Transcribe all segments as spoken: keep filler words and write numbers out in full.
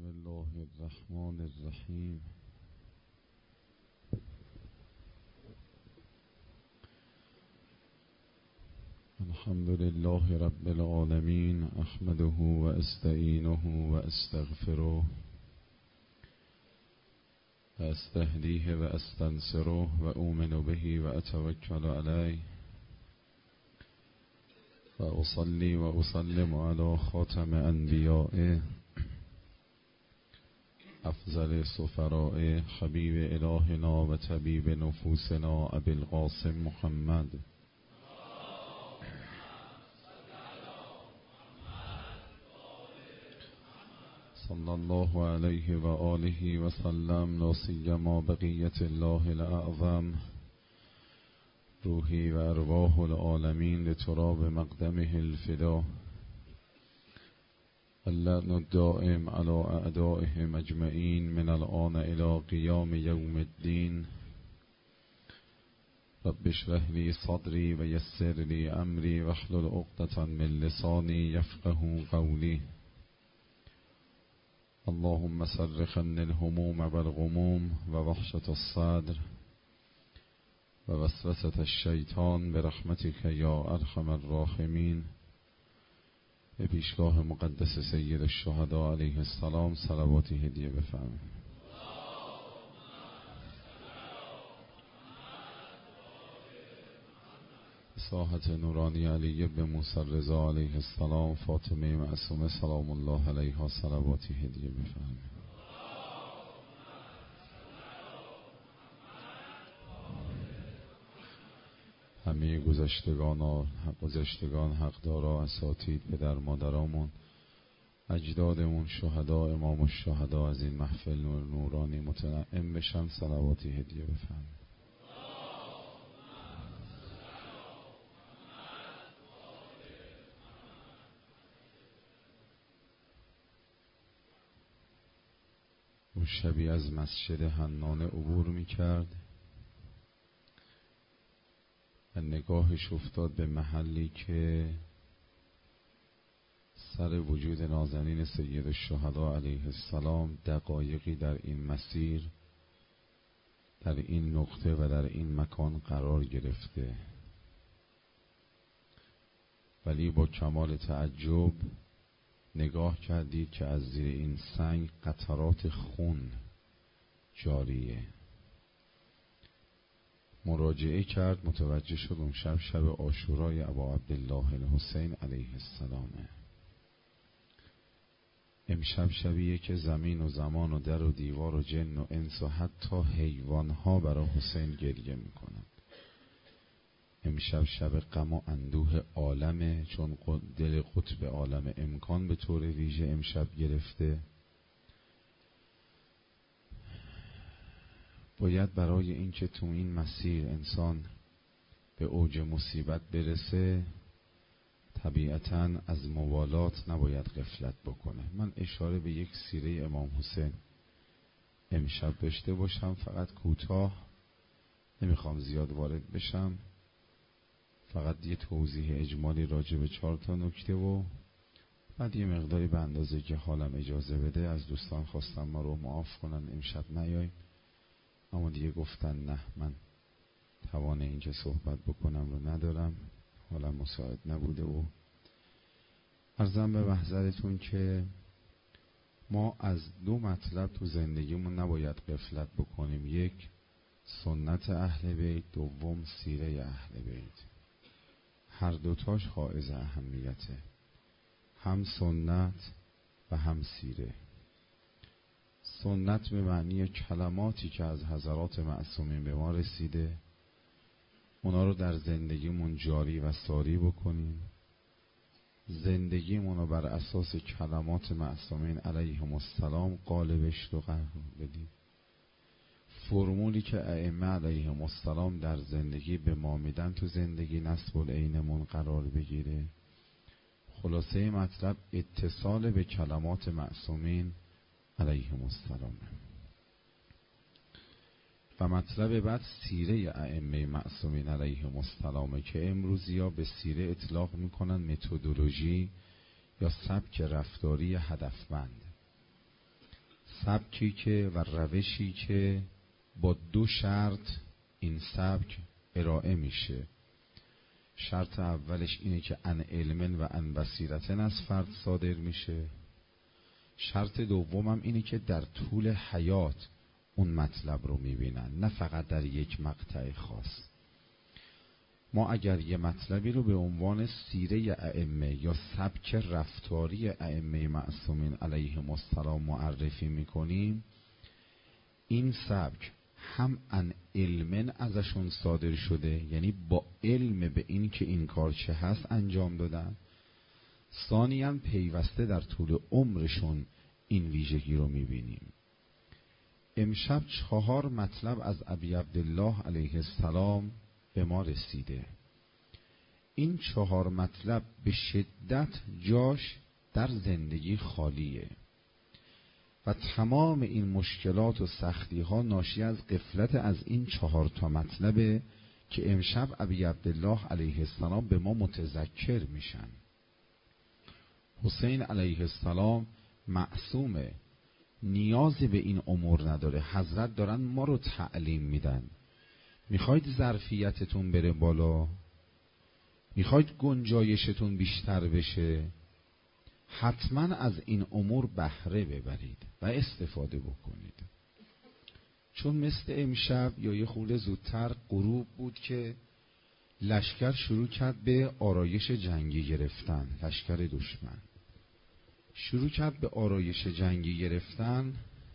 الله الرحمن الرحیم. الحمد لله رب العالمین، احمده و استعینه و استغفره و استهدیه و استنصره و اؤمن به و اتوکل علیه و اصلی و اسلم علی خاتم انبیائه افضل سفراء حبیب الهنا و طبیب نفوسنا ابی القاسم محمد صلی الله علیه و آله و سلم، لا سیما بقیت الله الاعظم روحی و ارواح العالمین لتراب مقدمه الفدا، اللعن الدائم على اعدائهم اجمعین من الآن الى قیام یوم الدین. رب اشرح لی صدری و یسر لی امری واحلل عقدة من لسانی یفقهوا قولی. اللهم صرف عني الهموم والغموم و وحشة الصدر و وسوسة الشیطان برحمتك یا ارحم الراحمین. به پیشگاه مقدس سید الشهدا علیه السلام صلواتی هدیه بفرمایید. ساحت نورانی علی ابن موسی رضا علیه السلام فاطمه معصومه سلام الله علیها صلواتی هدیه بفرمایید. همه گذشتگان و گذشتگان حقدارا، اساتید، پدر مادرامون، اجدادمون، شهدا، امام الشهدا از این محفل نور نورانی متنعم بشن صلواتی هدیه بفرمایید. اون شبی از مسجد حنانه عبور میکرد و نگاهش افتاد به محلی که سر وجود نازنین سید الشهدا علیه السلام دقایقی در این مسیر، در این نقطه و در این مکان قرار گرفته، ولی با کمال تعجب نگاه کردید که از زیر این سنگ قطرات خون جاریه. مراجعه کرد، متوجه شد اون شب شب عاشورای ابا عبدالله الحسین علیه السلامه. امشب شبیه که زمین و زمان و در و دیوار و جن و انس و حتی حیوانها برای حسین گریه میکنند. امشب شب غم و اندوه عالمه، چون دل قطب عالم امکان به طور ویژه امشب گرفته. باید برای اینکه تو این مسیر انسان به اوج مصیبت برسه طبیعتاً از موالات نباید غفلت بکنه. من اشاره به یک سیره امام حسین امشب داشته باشم، فقط کوتاه، نمیخوام زیاد وارد بشم، فقط یه توضیح اجمالی راجع به چهار تا نکته و بعد یه مقداری به اندازه که حالم اجازه بده از دوستان خواستم ما رو معاف کنن امشب نیاییم، اما دیگه گفتن نه، من توان این که صحبت بکنم رو ندارم، حالا مساعد نبوده. و عرضم به محضرتون که ما از دو مطلب تو زندگیمون نباید غفلت بکنیم: یک، سنت اهل بیت، دوم سیره اهل بیت. هر دوتاش حائز اهمیته، هم سنت و هم سیره. سنت به معنی کلماتی که از حضرات معصومین به ما رسیده، اونا رو در زندگیمون جاری و ساری بکنیم، زندگیمون رو بر اساس کلمات معصومین علیهم السلام قالبش رو قرار بدیم. فرمولی که ائمه علیهم السلام در زندگی به ما میدن تو زندگی نصب العینمون قرار بگیره. خلاصه مطلب اتصال به کلمات معصومین علیهم السلام. و مطلب بعد سیره ائمه معصومین علیهم السلام که امروزیا به سیره اطلاق میکنن متدولوژی یا سبک رفتاری هدفمند. سبکی که و روشی که با دو شرط این سبک ارائه میشه. شرط اولش اینه که ان علم و ان بصیرتن از فرد صادر میشه. شرط دومم اینه که در طول حیات اون مطلب رو میبینن، نه فقط در یک مقطع خاص. ما اگر یه مطلبی رو به عنوان سیره ائمه یا سبک رفتاری ائمه معصومین علیهم السلام معرفی میکنیم، این سبک هم ان علم ازشون صادر شده، یعنی با علم به این که این کار چه هست انجام دادن. ثانیاً پیوسته در طول عمرشون این ویژگی رو میبینیم. امشب چهار مطلب از ابی عبدالله علیه السلام به ما رسیده. این چهار مطلب به شدت جاش در زندگی خالیه و تمام این مشکلات و سختی ها ناشی از غفلت از این چهار تا مطلبه که امشب ابی عبدالله علیه السلام به ما متذکر میشن. حسین علیه السلام معصومه، نیازی به این امور نداره. حضرت دارن ما رو تعلیم میدن. میخواید ظرفیتتون بره بالا؟ میخواید گنجایشتون بیشتر بشه؟ حتما از این امور بهره ببرید و استفاده بکنید. چون مثل امشب یا یه خورده زودتر غروب بود که لشکر شروع کرد به آرایش جنگی گرفتن. لشکر دشمن شروع کرد به آرایش جنگی گرفتن.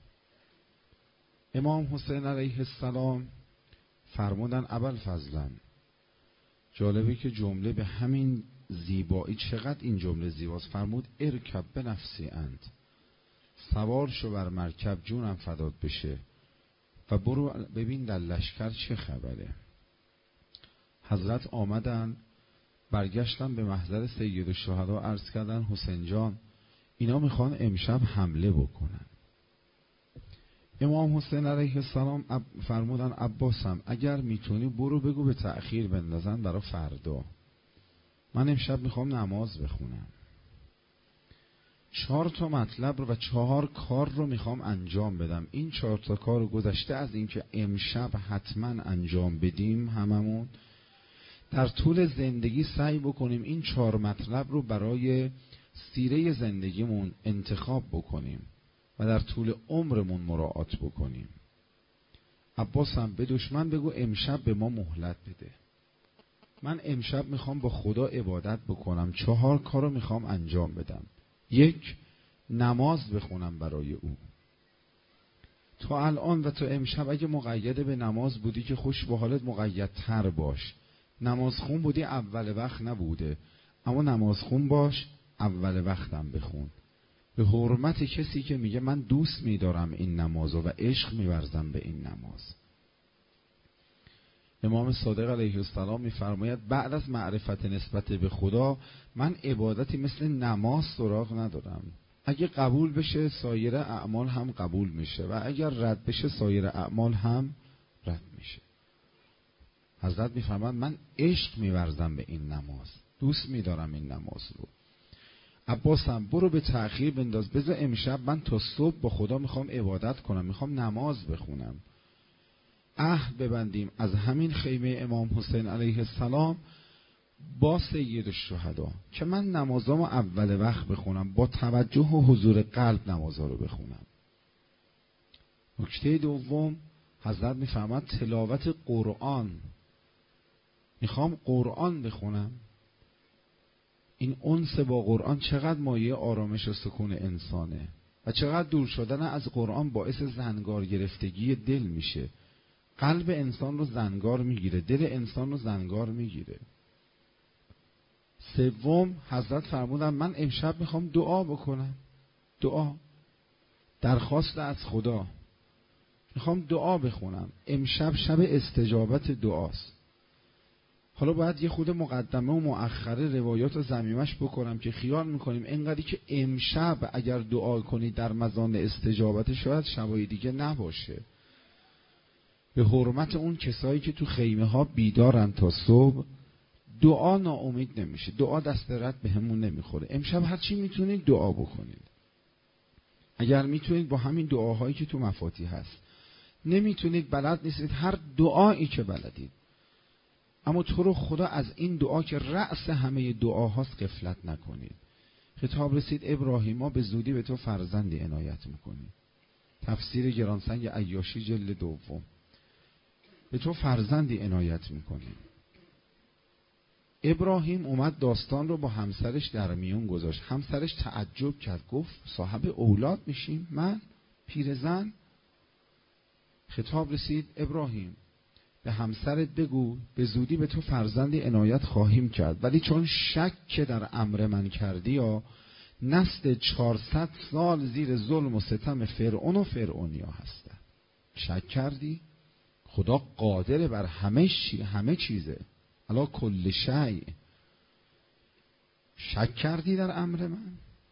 امام حسین علیه السلام فرمودن ابوالفضل، جالبه که جمله به همین زیبایی، چقدر این جمله زیباست. فرمود ارکب به نفسی انت، سوار شو بر مرکب جونم فدات بشه و برو ببین در لشکر چه خبره. حضرت آمدن، برگشتن به محضر سید الشهدا عرض کردن حسین جان اینا میخوان امشب حمله بکنن. امام حسین علیه السلام فرمودن عباسم اگر میتونی برو بگو به تأخیر بندازن برای فردا، من امشب میخوام نماز بخونم. چهار تا مطلب رو و چهار کار رو میخوام انجام بدم. این چهار تا کار رو گذشته از این که امشب حتما انجام بدیم، هممون در طول زندگی سعی بکنیم این چهار مطلب رو برای سیره زندگیمون انتخاب بکنیم و در طول عمرمون مراعات بکنیم. عباسم به دشمن بگو امشب به ما مهلت بده، من امشب میخوام با خدا عبادت بکنم، چهار کارو میخوام انجام بدم. یک، نماز بخونم برای او. تا الان و تا امشب اگه مقید به نماز بودی که خوش به حالت مقیدتر باش. نماز خون بودی اول وقت نبوده، اما نماز خون باش، اول وقتم بخون. به حرمت کسی که میگه من دوست میدارم این نمازو و عشق میورزم به این نماز. امام صادق علیه السلام میفرماید بعد از معرفت نسبت به خدا من عبادتی مثل نماز سراغ ندارم. اگه قبول بشه سایر اعمال هم قبول میشه و اگر رد بشه سایر اعمال هم رد میشه. حضرت میفرماید من عشق میورزم به این نماز، دوست میدارم این نماز رو. عباسم برو به تأخیر بنداز، بذار امشب من تا صبح با خدا میخوام عبادت کنم، میخوام نماز بخونم. عهد ببندیم از همین خیمه امام حسین علیه السلام با سید الشهدا که من نمازامو اول وقت بخونم، با توجه و حضور قلب نمازا رو بخونم. نکته دوم، حضرت میفرماد تلاوت قرآن، میخوام قرآن بخونم. این انس با قرآن چقدر مایه آرامش و سکون انسانه و چقدر دور شدن از قرآن باعث زنگار گرفتگی دل میشه. قلب انسان رو زنگار میگیره، دل انسان رو زنگار میگیره. سوم، حضرت فرمودن من امشب میخوام دعا بکنم. دعا، درخواست از خدا، میخوام دعا بخونم. امشب شب استجابت دعاست. حالا باید یه خود مقدمه و مؤخره روایات و ضمیمش بکنم که خیال میکنیم اینقدری که امشب اگر دعا کنی در مزان استجابت شاید شبای دیگه نباشه. به حرمت اون کسایی که تو خیمه ها بیدارن تا صبح، دعا ناامید نمیشه، دعا دست رد به همون نمیخوره. امشب هر چی میتونید دعا بکنید. اگر میتونید با همین دعاهایی که تو مفاتیح هست، نمیتونید بلد نیستید هر دعایی که بلدید، اما تو رو خدا از این دعا که رأس همه دعاهاست غفلت نکنید. خطاب رسید ابراهیم ما به زودی به تو فرزندی عنایت میکنیم. تفسیر گرانسنگ عیاشی جلد دوم. به تو فرزندی عنایت میکنیم. ابراهیم اومد داستان رو با همسرش در میون گذاشت. همسرش تعجب کرد، گفت صاحب اولاد میشیم من پیرزن؟ خطاب رسید ابراهیم به همسرت بگو به زودی به تو فرزندی عنایت خواهیم کرد، ولی چون شک که در امر من کردی یا نسل چهارصد سال زیر ظلم و ستم فرعون و فرعونیا هستن. شک کردی؟ خدا قادر بر همه چی، همه چیزه، علا کل شیء. شک کردی در امر من؟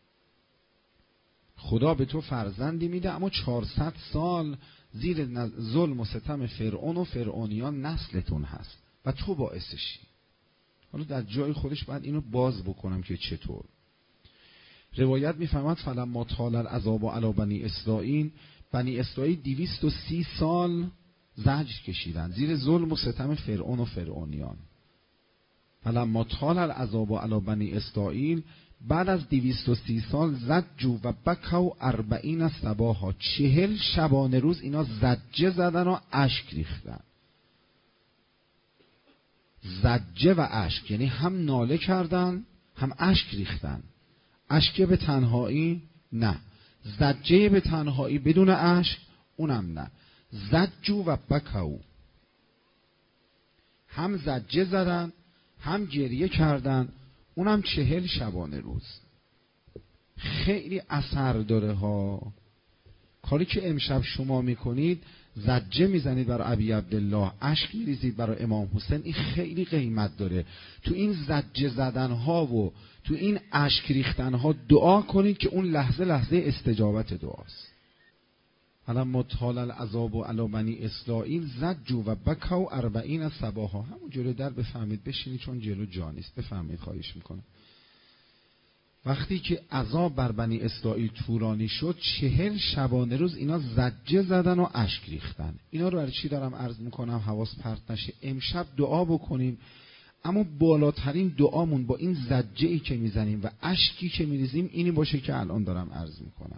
خدا به تو فرزندی میده، اما چهارصد سال زیر ظلم و ستم فرعون و فرعونیان نسلتون هست و تو باعثشی. حالا در جای خودش باید اینو باز بکنم که چطور. روایت میفهمد فلما طال العذاب علی بنی اسرائیل، بنی اسرائیل دویست و سی سال زجر کشیدن زیر ظلم و ستم فرعون و فرعونیان. فلما طال العذاب علی بنی اسرائیل، بعد از دویست و سی سال زجوا و بکوا اربعین صباحا، چهل شبانه روز اینا زجه زدن و اشک ریختن. زجه و اشک یعنی هم ناله کردن هم اشک ریختن. اشک به تنهایی نه، زجه به تنهایی بدون اشک اونم نه. زجوا و بکوا، هم زجه زدن هم گریه کردن، اونم چهل شبانه روز. خیلی اثر داره ها کاری که امشب شما میکنید. زجه میزنید برای ابی عبدالله، اشک میریزید برای امام حسین، این خیلی قیمت داره. تو این زجه زدن ها و تو این اشک ریختن ها دعا کنید که اون لحظه لحظه استجابت دعاست. فلما طال العذاب علی بنی اسرائیل زجوا و بکوا اربعین صباحا. همون جلو در بفهمید، بشینید چون جلو جا نیست، بفهمید خواهش میکنم. وقتی که عذاب بر بنی اسرائیل طولانی شد، چهل شبانه روز اینا زجه زدن و اشک ریختن. اینا رو برای چی دارم عرض میکنم؟ حواس پرت نشه. امشب دعا بکنیم، اما بالاترین دعامون با این زجه ای که میزنیم و اشکی که میریزیم اینی باشه که الان دارم عرض میکنم.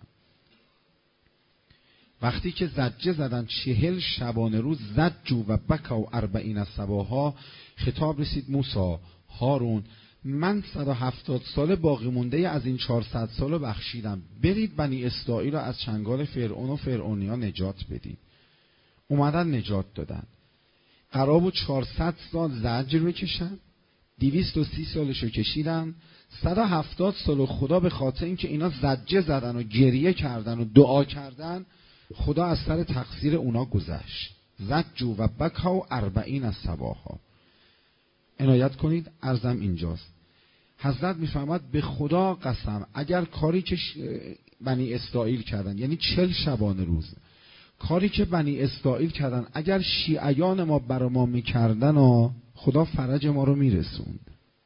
وقتی که زجه زدن چهل شبانه روز، زجوا و بکوا اربعین صباحا، خطاب رسید موسی هارون من صد و هفتاد سال باقی مونده از این چهارصد سال رو بخشیدم، برید بنی اسرائیل رو از چنگال فرعون و فرعونیا نجات بدید. اومدن نجات دادن. قرار بود چهارصد سال زجر بکشن، دویست و سی سالش رو کشیدن. صد و هفتاد سال خدا به خاطر اینکه اینا زجه زدن و گریه کردن و دعا کردن، خدا از سر تقصیر اونا گذشت. زجوا و بکوا اربعین صباحا. عنایت کنید، عرضم اینجاست. حضرت میفرماد به خدا قسم اگر کاری که بنی اسرائیل کردن، یعنی چل شبانه روز کاری که بنی اسرائیل کردن، اگر شیعیان ما برا ما میکردن و خدا فرج ما رو میرسوند.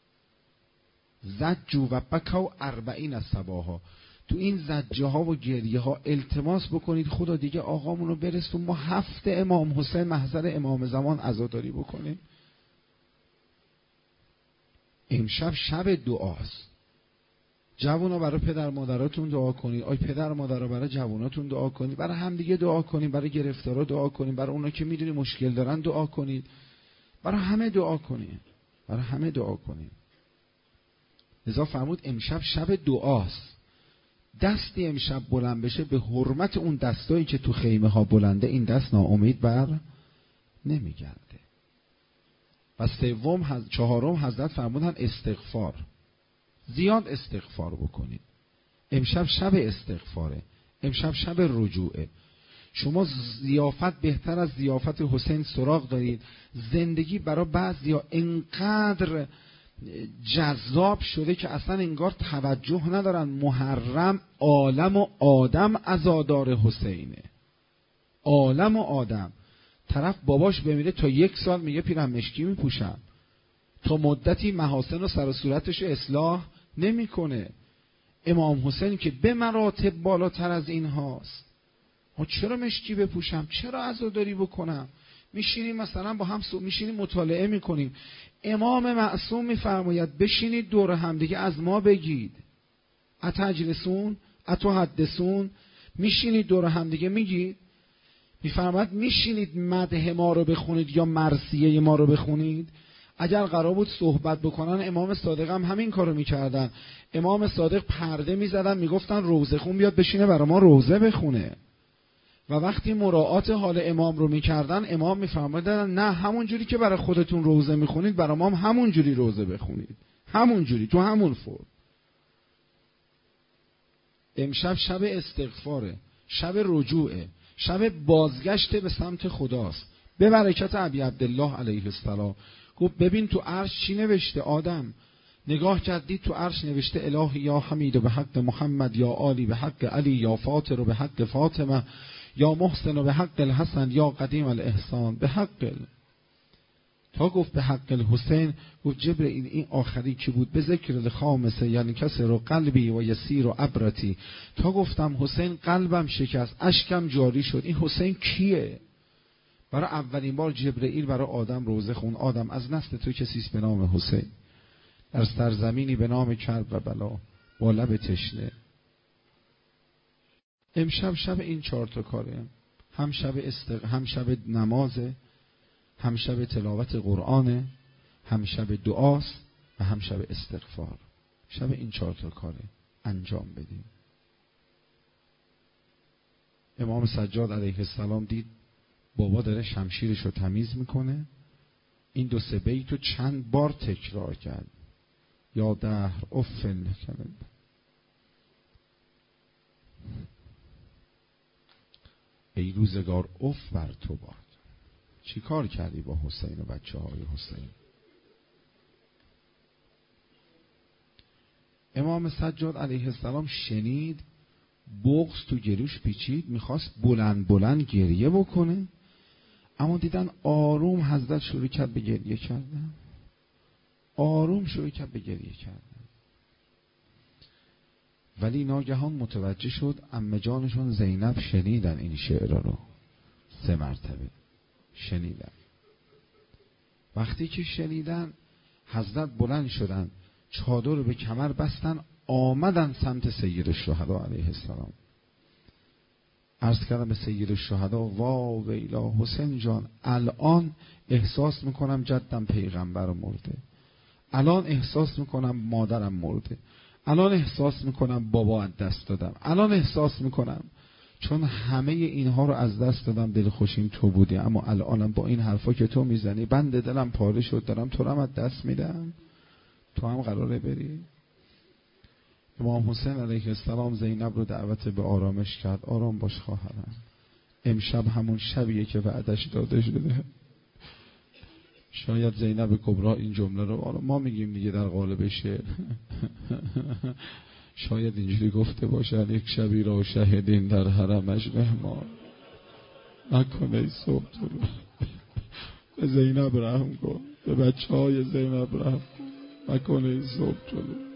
زجوا و بکوا اربعین صباحا. تو این زجه ها و گریه ها التماس بکنید خدا دیگه آقامون رو برسون، ما هفت امام حسین محضر امام زمان عزاداری بکنیم. امشب شب دعاست. جوونا برای پدر مادراتون دعا کنید، آی پدر مادرها برای جووناتون دعا کنید، برای همدیگه دعا کنید، برای گرفتارا دعا کنید، برای اونا که میدونی مشکل دارن دعا کنید، برای همه دعا کنید، برای همه دعا کنید. لذا فرمود امشب شب دعاست. دستی امشب بلند بشه به حرمت اون دستایی که تو خیمه ها بلنده، این دست ناامید بر نمیگرده. و سوم حز... چهارم حضرت فرمودن استغفار. زیاد استغفار بکنید. امشب شب استغفاره، امشب شب رجوعه. شما ضیافت بهتر از ضیافت حسین سراغ دارید. زندگی برای بعضیا انقدر جذاب شده که اصلا انگار توجه ندارن محرم عالم و آدم عزادار حسینه. عالم و آدم. طرف باباش بمیره تا یک سال میگه پیرهن مشکی میپوشم، تا مدتی محاسن و سر و صورتش اصلاح نمیکنه. امام حسین که به مراتب بالاتر از این هاست. ها چرا مشکی بپوشم؟ چرا عزاداری بکنم؟ میشینیم مثلا با هم میشینیم مطالعه میکنیم، امام معصوم میفرماید بشینید دور هم دیگه از ما بگید. اتجلسون اتحدثون، میشینید دور هم دیگه میگید. میفرماید میشینید مدح ما رو بخونید یا مرثیه ما رو بخونید. اگر قرار بود صحبت بکنن امام صادق هم همین کارو میکردن. امام صادق پرده میزدن میگفتن روزه خون بیاد بشینه برای ما روزه بخونه. و وقتی مراعات حال امام رو میکردن امام میفرمایدن نه همون جوری که برای خودتون روزه میخونید برای ما هم همون جوری روزه بخونید، همون جوری تو همون فرم. امشب شب استغفاره، شب رجوعه، شب بازگشت به سمت خداست. به برکت ابی عبدالله علیه السلام گفت ببین تو عرش چی نوشته آدم. نگاه کردید تو عرش نوشته الهی یا حمید و به حق محمد، یا عالی به حق علی، یا فاطر و به حق فاطمه، یا محسن و به حق الحسن، یا قدیم الاحسان به حق. تا گفت به حق الحسین گفت جبرئیل این آخری کی بود؟ به ذکر الخامسه یعنی کسی رو قلبی و یسیر و عبرتی. تا گفتم حسین قلبم شکست اشکم جاری شد. این حسین کیه؟ برای اولین بار جبرئیل برای آدم روزه خون. آدم از نسل تو کسیست به نام حسین، در سرزمینی به نام کرب و بلا با لب تشنه. امشب شب این چهار تا کاره، هم شب استق... هم شب نمازه، هم شب تلاوت قرآنه، هم شب دعاست و هم شب استغفار. شب این چهار تا کاره انجام بدیم. امام سجاد علیه السلام دید بابا داره شمشیرش رو تمیز میکنه، این دو سه بیتو چند بار تکرار کرد. یا دهر افل کرد. ای روزگار اف بر تو باد. چی کار کردی با حسین و بچه های حسین؟ امام سجاد علیه السلام شنید، بغض تو گلوش پیچید، میخواست بلند بلند گریه بکنه، اما دیدن آروم حضرت شروع کرد به گریه کردن. آروم شروع کرد به گریه کردن. ولی ناگهان متوجه شد عمه جانشون زینب شنیدن این شعر رو، سه مرتبه شنیدن. وقتی که شنیدن حضرت بلند شدن، چادر رو به کمر بستن، آمدن سمت سید الشهدا علیه السلام. عرض کردم به سید الشهدا وا ویلا حسین جان، الان احساس میکنم جدم پیغمبر مرده، الان احساس میکنم مادرم مرده، الان احساس میکنم بابا از دست دادم، الان احساس میکنم چون همه اینها رو از دست دادم دل خوشیم تو بودی، اما الانم با این حرفا که تو میزنی بند دلم پاره شد، دارم تو رو از دست میدم، تو هم قراره بری. امام حسین علیه السلام زینب رو دعوت به آرامش کرد. آرام باش خواهرم، امشب همون شبیه که وعدش داده شده. شاید زینب کبرا این جمله رو ما میگیم دیگه در قالب شعر، شاید اینجوری گفته باشن یک شبی را شهدین در حرمش مهمان نکنه صبح طلوع. به زینب رحم کن، به بچه های زینب رحم کن، نکنه صبح طلوع.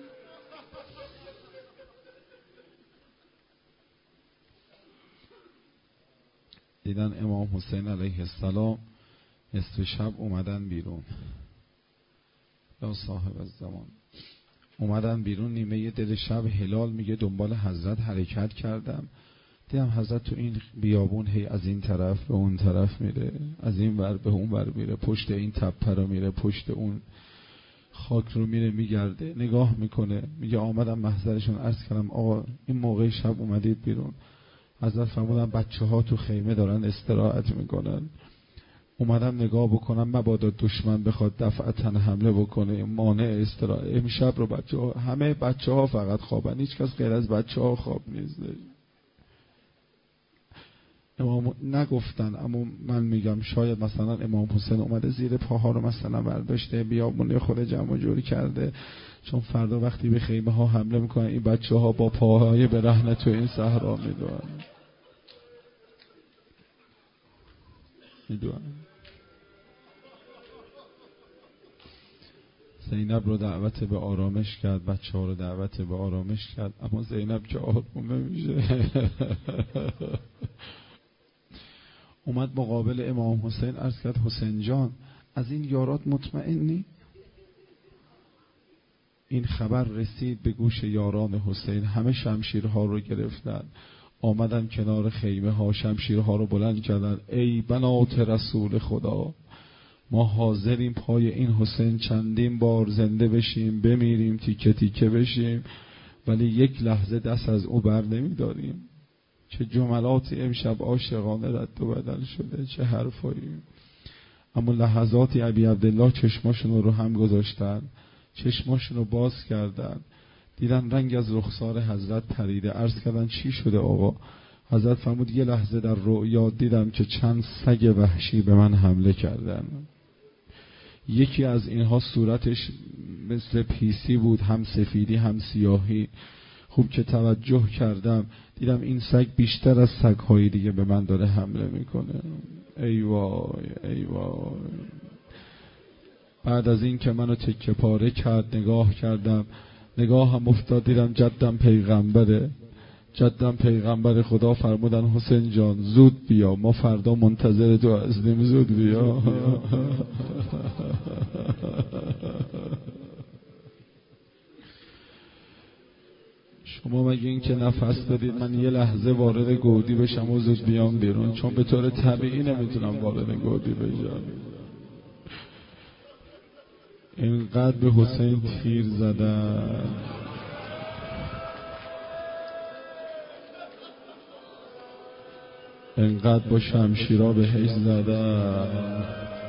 دیدن امام حسین علیه السلام نصف شب اومدن بیرون، یا صاحب الزمان اومدن بیرون نیمه دل شب. هلال میگه دنبال حضرت حرکت کردم، دیدم حضرت تو این بیابون هی از این طرف به اون طرف میره، از این ور به اون ور میره، پشت این تپه رو میره، پشت اون خاک رو میره میگرده، نگاه میکنه. میگه آمدم محضرشون عرض کردم آقا این موقع شب اومدید بیرون؟ حضرت فرمودن بچه ها تو خیمه دارن استراحت میکنن، اومدم نگاه بکنم مبادا دشمن بخواد دفعتاً حمله بکنه، مانع استراحت. امشب رو بچه ها، همه بچه ها فقط خوابن، هیچ کس غیر از بچه ها خواب نیست. امام نگفتن، اما من میگم شاید مثلا امام حسین اومده زیر پاها رو مثلا برداشته بیابونه خود جمع جوری کرده، چون فردا وقتی به خیمه ها حمله میکنن این بچه ها با پاهای برهنه تو این صحرا میدونن میدونن زینب رو دعوت به آرامش کرد، بچه ها رو دعوت به آرامش کرد، اما زینب که آروم نمیشه اومد مقابل امام حسین عرض کرد حسین جان از این یارات مطمئنی؟ این خبر رسید به گوش یاران حسین، همه شمشیرها رو گرفتن، آمدن کنار خیمه ها، شمشیرها رو بلند کردن. ای بنات رسول خدا، ما حاضریم پای این حسین چندین بار زنده بشیم، بمیریم، تیکه تیکه بشیم، ولی یک لحظه دست از او بر نمیداریم. چه جملاتی امشب عاشقانه رد و بدل شده، چه حرفایی. اما لحظاتی ابی عبدالله چشماشون رو هم گذاشتن، چشماشون رو باز کردن، دیدن رنگ از رخسار حضرت پریده. عرض کردن چی شده آقا؟ حضرت فرمود یه لحظه در رؤیا دیدم که چند سگ وحشی به من حمله کردن. یکی از اینها صورتش مثل پیسی بود، هم سفیدی هم سیاهی. خوب که توجه کردم دیدم این سگ بیشتر از سگ‌های دیگه به من داره حمله میکنه. ای وای ای وای. بعد از این که منو تکه پاره کرد نگاه کردم، نگاه هم افتاد دیدم جدم پیغمبره. جدم پیغمبر خدا فرمودن حسین جان زود بیا، ما فردا منتظر تو هستیم، زود بیا. شما مگه این که نفس دادید من یه لحظه وارد گودی بشم و زود بیام بیرون؟ چون به طور طبیعی نمیتونم وارد گودی بشم. اینقدر به حسین تیر زدن، اینقدر با شمشیرها بهش زدن.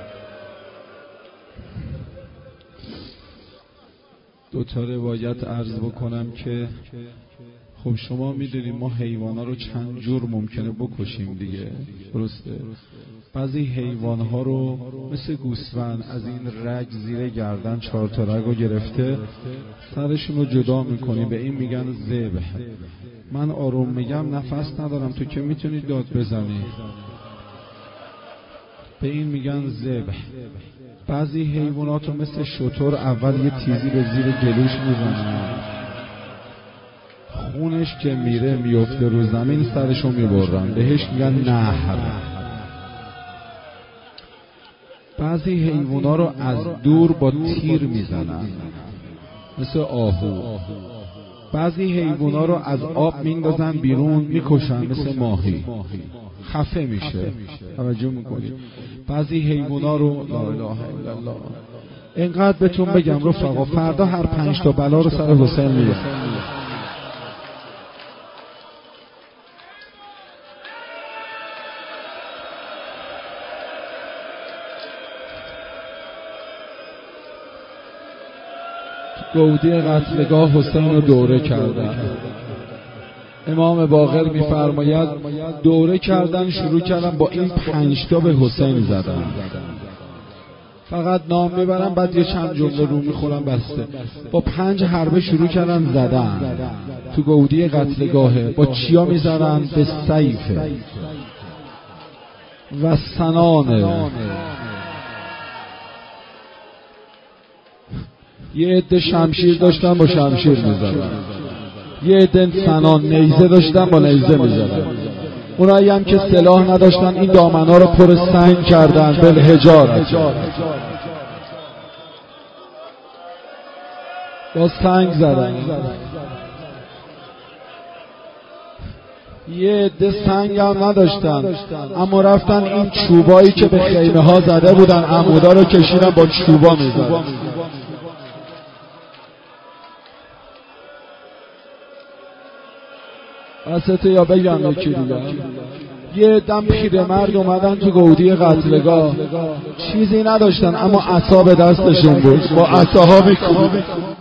دو تا روایت عرض بکنم که خب شما میدونید ما حیوانا رو چند جور ممکنه بکشیم دیگه، درسته؟ بعضی حیوانها رو مثل گوسفند از این رگ زیر گردن چهار تا رگ رو گرفته سرشون رو جدا میکنیم، به این میگن ذبح. من آروم میگم نفس ندارم، تو که میتونی داد بزنی، به این میگن ذبح. بعضی حیوانات رو مثل شتر اول یه تیزی به زیر گلوش میزنن، خونش که میره میفته رو زمین سرشو میبرن، بهش میگن نهر. بعضی حیوانات رو از دور با تیر میزنن مثل آهو. بعضی حیوانات رو از آب میندازن بیرون میکشن مثل ماهی، خفه میشه. توجه میکنید؟ بعضی حیوانات رو لا اله الا الله. اینقدر بهتون بگم رفقا، فردا هر پنج تا بلا رو سر حسین میاد. گودی قتلگاه حسین رو دوره کردن. امام باقر میفرماید دوره کردن، شروع کردن با این پنج تا به حسین زدن. فقط نام میبرن بعد یه چند جمله رو میخورن بسته. با پنج حربه شروع کردن زدن تو گودی قتلگاهه. با چیا میزدن؟ به سیفه و سنانه. یه عده شمشیر داشتن با شمشیر میزدن، یه عده سنان نیزه داشتن با نیزه میزدن. اونایی هم که سلاح نداشتن این دامنا رو پر سنگ کردن، بالحجارت، با سنگ زدن. یه عده سنگ هم نداشتن اما رفتن این چوبایی که به خیمه ها زده بودن عمودا رو کشیدن با چوبا میزدن. واسطه یا بگم یکی دیگه. یه دم پیرمرد اومدن تو گودی قتلگاه، چیزی نداشتن اما عصا به دستشون بود، با عصاها میکوبیدن.